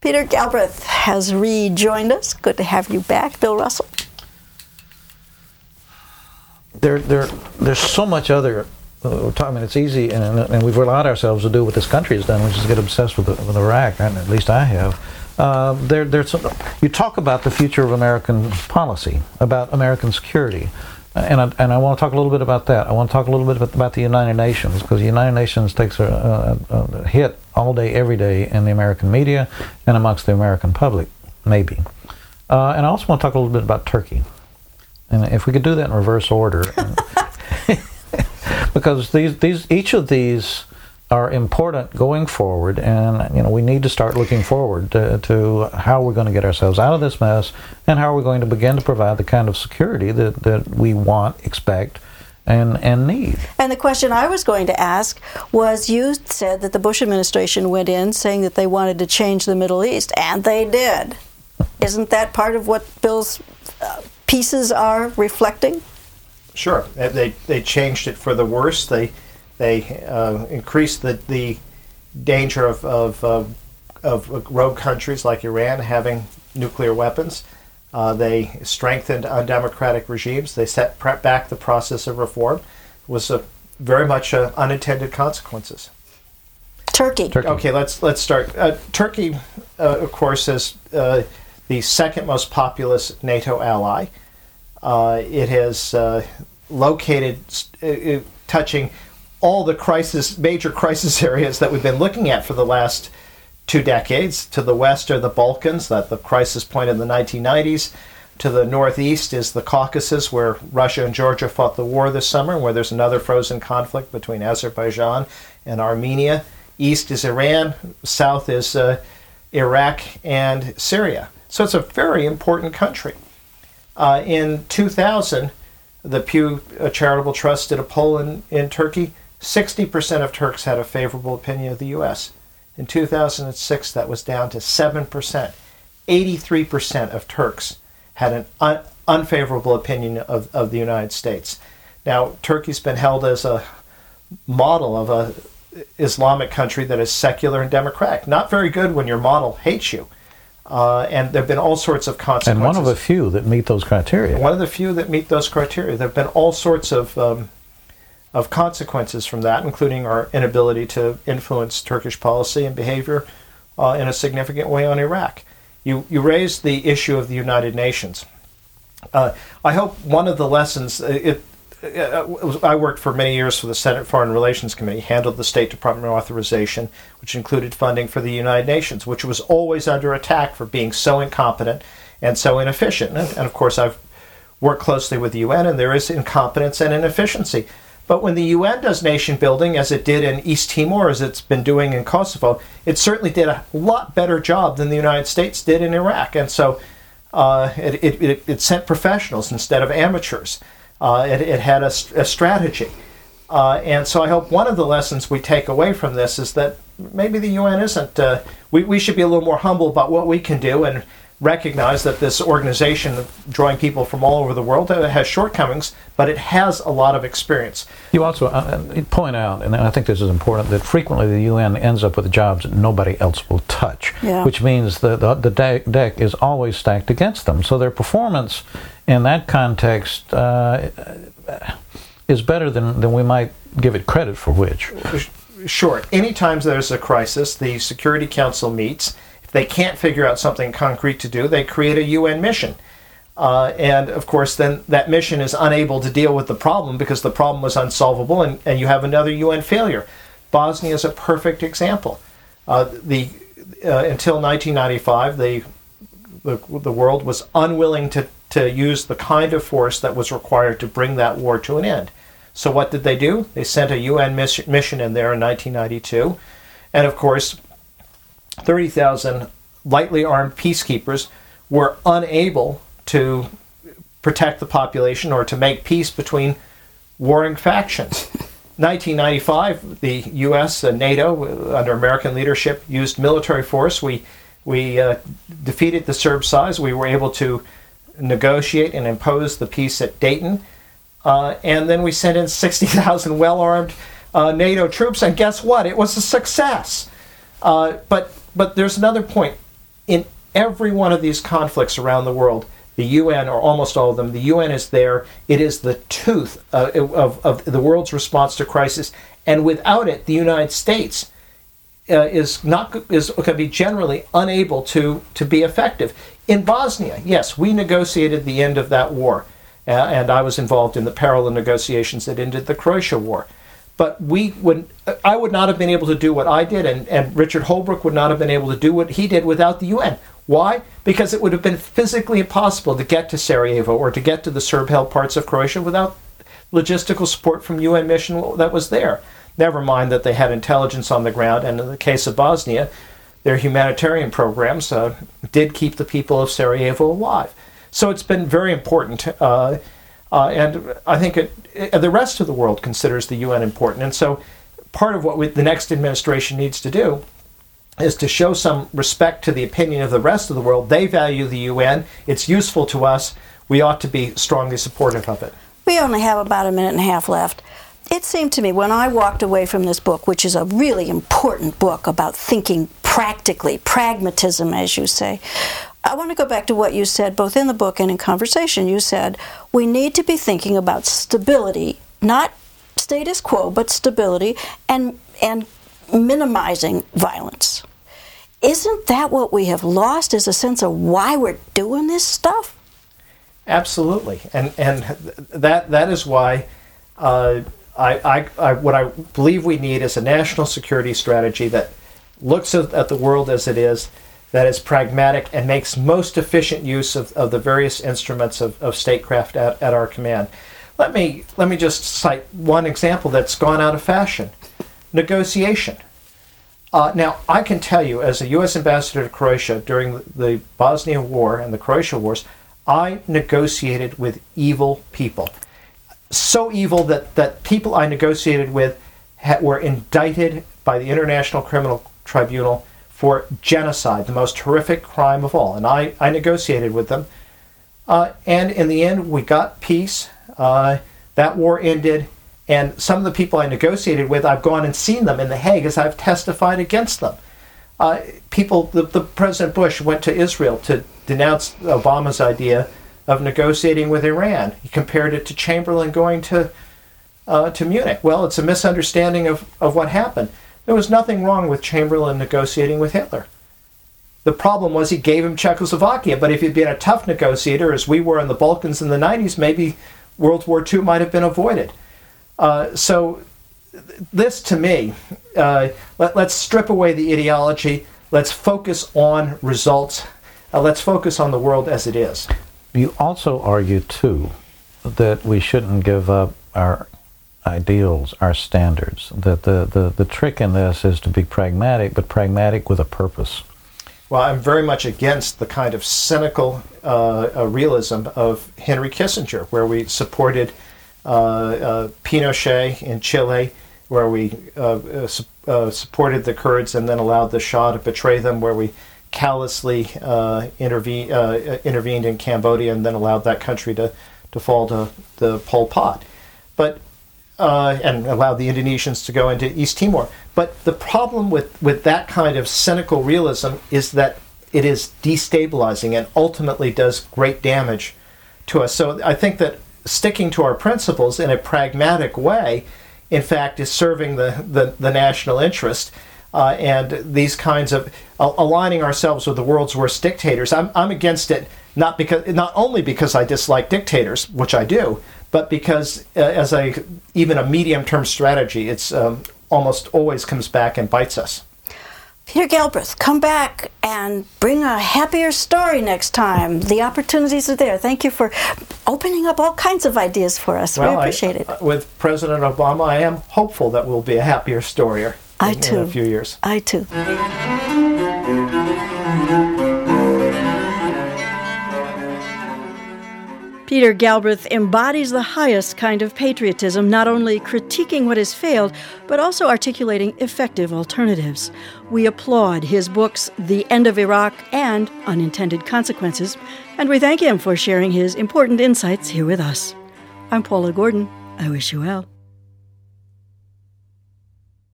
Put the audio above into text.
Peter Galbraith has rejoined us. Good to have you back, Bill Russell. There's so much other. I mean, it's easy, and we've allowed ourselves to do what this country has done, which is get obsessed with Iraq. And at least I have. You talk about the future of American policy, about American security, and I want to talk a little bit about that. I want to talk a little bit about the United Nations, because the United Nations takes a hit all day, every day in the American media and amongst the American public, maybe. And I also want to talk a little bit about Turkey, and if we could do that in reverse order, because each of these are important going forward, and we need to start looking forward to how we're going to get ourselves out of this mess, and how we're going to begin to provide the kind of security that we want, expect, and need. And the question I was going to ask was, you said that the Bush administration went in saying that they wanted to change the Middle East, and they did. Isn't that part of what Bill's pieces are reflecting? Sure. They changed it for the worse. They increased the danger of rogue countries like Iran having nuclear weapons. They strengthened undemocratic regimes. They set back the process of reform. It was very much unintended consequences. Turkey. Okay, let's start. Turkey, of course, is the second most populous NATO ally. It has located, touching all the major crisis areas that we've been looking at for the last 2 decades. To the west are the Balkans, that the crisis point in the 1990s. To the northeast is the Caucasus, where Russia and Georgia fought the war this summer, where there's another frozen conflict between Azerbaijan and Armenia. East is Iran, south is Iraq and Syria. So it's a very important country. In 2000, the Pew Charitable Trust did a poll in Turkey. 60% of Turks had a favorable opinion of the U.S. In 2006, that was down to 7%. 83% of Turks had an unfavorable opinion of the United States. Now, Turkey's been held as a model of a Islamic country that is secular and democratic. Not very good when your model hates you. And there have been all sorts of consequences. And one of the few that meet those criteria. One of the few that meet those criteria. There have been all sorts of consequences from that, including our inability to influence Turkish policy and behavior in a significant way on Iraq. You raised the issue of the United Nations. I hope one of the lessons, I worked for many years for the Senate Foreign Relations Committee, handled the State Department authorization, which included funding for the United Nations, which was always under attack for being so incompetent and so inefficient. And of course, I've worked closely with the UN, and there is incompetence and inefficiency. But when the UN does nation building, as it did in East Timor, as it's been doing in Kosovo, it certainly did a lot better job than the United States did in Iraq. And so it sent professionals instead of amateurs. It had a strategy. And so I hope one of the lessons we take away from this is that maybe the UN isn't, we should be a little more humble about what we can do and recognize that this organization, drawing people from all over the world, has shortcomings, but it has a lot of experience. You also point out, and I think this is important, that frequently the UN ends up with jobs that nobody else will touch, which means the deck is always stacked against them. So their performance in that context is better than we might give it credit for, which. Sure. Anytime there's a crisis, the Security Council meets. If they can't figure out something concrete to do, they create a UN mission. And, of course, then that mission is unable to deal with the problem because the problem was unsolvable, and you have another UN failure. Bosnia is a perfect example. Until 1995, the world was unwilling to use the kind of force that was required to bring that war to an end. So what did they do? They sent a UN mission in there in 1992. And, of course, 30,000 lightly armed peacekeepers were unable to protect the population or to make peace between warring factions. 1995, the U.S. and NATO, under American leadership, used military force. We defeated the Serb sides. We were able to negotiate and impose the peace at Dayton. And then we sent in 60,000 well-armed NATO troops, and guess what? It was a success. But there's another point. in every one of these conflicts around the world, the UN, or almost all of them, the UN is there. It is the tooth of the world's response to crisis. And without it, the United States is going to be generally unable to be effective. In Bosnia, yes, we negotiated the end of that war, and I was involved in the parallel negotiations that ended the Croatia War. But I would not have been able to do what I did, and Richard Holbrooke would not have been able to do what he did without the UN. Why? Because it would have been physically impossible to get to Sarajevo or to get to the Serb-held parts of Croatia without logistical support from UN mission that was there. Never mind that they had intelligence on the ground, and in the case of Bosnia, their humanitarian programs did keep the people of Sarajevo alive. So it's been very important, and I think the rest of the world considers the UN important. And so part of what the next administration needs to do is to show some respect to the opinion of the rest of the world. They value the UN. It's useful to us. We ought to be strongly supportive of it. We only have about a minute and a half left. It seemed to me when I walked away from this book, which is a really important book about thinking practically, pragmatism, as you say, I want to go back to what you said both in the book and in conversation. You said we need to be thinking about stability, not status quo, but stability, and minimizing violence. Isn't that what we have lost, is a sense of why we're doing this stuff? Absolutely, and that is why what I believe we need is a national security strategy that looks at the world as it is, that is pragmatic and makes most efficient use of the various instruments of statecraft at our command. Let me just cite one example that's gone out of fashion: negotiation. Now, I can tell you, as a U.S. ambassador to Croatia during the Bosnian War and the Croatia Wars, I negotiated with evil people. So evil that people I negotiated with were indicted by the International Criminal Tribunal for genocide, the most horrific crime of all. And I negotiated with them. And in the end, we got peace. That war ended. And some of the people I negotiated with, I've gone and seen them in The Hague as I've testified against them. The President Bush went to Israel to denounce Obama's idea of negotiating with Iran. He compared it to Chamberlain going to Munich. Well, it's a misunderstanding of what happened. There was nothing wrong with Chamberlain negotiating with Hitler. The problem was he gave him Czechoslovakia, but if he'd been a tough negotiator, as we were in the Balkans in the 90s, maybe World War II might have been avoided. So this, to me, let's strip away the ideology. Let's focus on results. Let's focus on the world as it is. You also argue, too, that we shouldn't give up our ideals, our standards, that the trick in this is to be pragmatic, but pragmatic with a purpose. Well, I'm very much against the kind of cynical realism of Henry Kissinger, where we supported Pinochet in Chile, where we supported the Kurds and then allowed the Shah to betray them, where we callously intervened in Cambodia and then allowed that country to fall to the Pol Pot, and allowed the Indonesians to go into East Timor. But the problem with that kind of cynical realism is that it is destabilizing and ultimately does great damage to us. So I think that sticking to our principles in a pragmatic way, in fact, is serving the national interest. And these kinds of aligning ourselves with the world's worst dictators. I'm against it not only because I dislike dictators, which I do, but because even a medium-term strategy, it's almost always comes back and bites us. Peter Galbraith, come back and bring a happier story next time. The opportunities are there. Thank you for opening up all kinds of ideas for us. Well, we appreciate it. With President Obama, I am hopeful that we'll be a happier story in a few years. I too. Peter Galbraith embodies the highest kind of patriotism, not only critiquing what has failed, but also articulating effective alternatives. We applaud his books, The End of Iraq and Unintended Consequences, and we thank him for sharing his important insights here with us. I'm Paula Gordon. I wish you well.